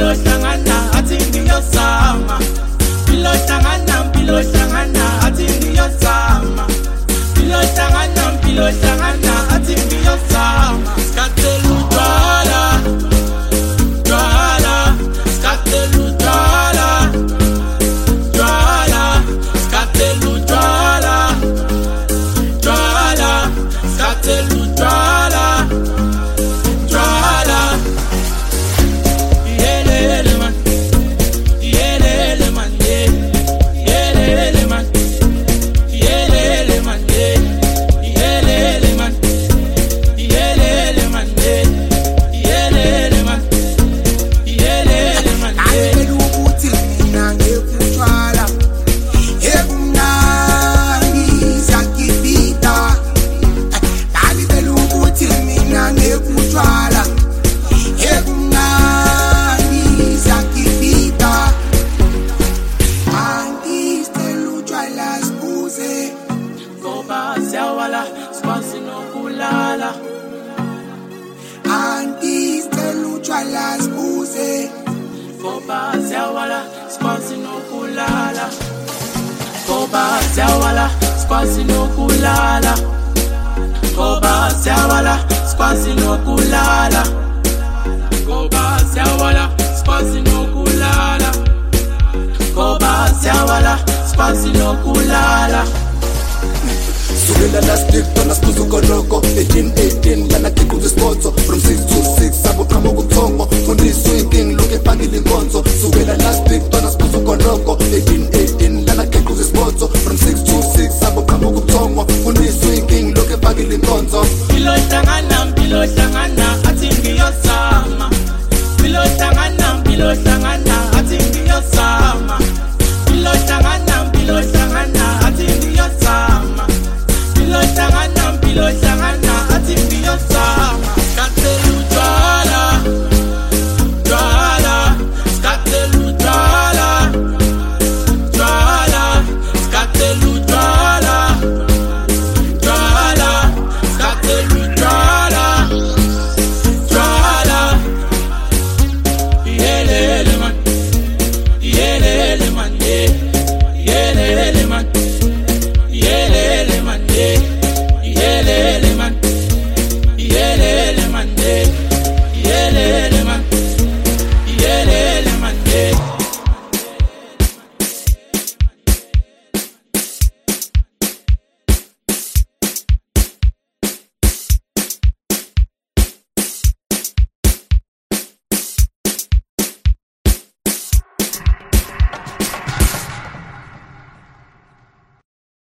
mpilo hlangana athi ngiyozama mpilo hlangana athi ngiyozama mpilo hlangana athi ngiyozama skathela utshwala twala skathela utshwala twala skathela utshwala twala skathela utshwala twala yelele man yelele man yelele man yelele man yelele man yelele man yelele man yelele man ayibela ukuthi mina ngekutshwala ebumnandi zakipita ayibela ukuthi mina ngekutshwala ebumnandi zakipita andistela utshwala sibuze ngoba siyawala sikwazi nokulala andistela utshwala sibuze ngoba siyawala sikwazi nokulala ngoba siyawala sikwazi nokulala ngoba siyawala sikwazi nokulala ngoba siyawala sikwazi nokulala ngoba siyawala sikwazi nokulala Sukela last week, tona sibuzo konoko 18 lana kick the sports from 6 to 6 sabo qhamuka ubuthongo fundiswa inking lokho efakile inkonzo sukela last week tona sibuzo konoko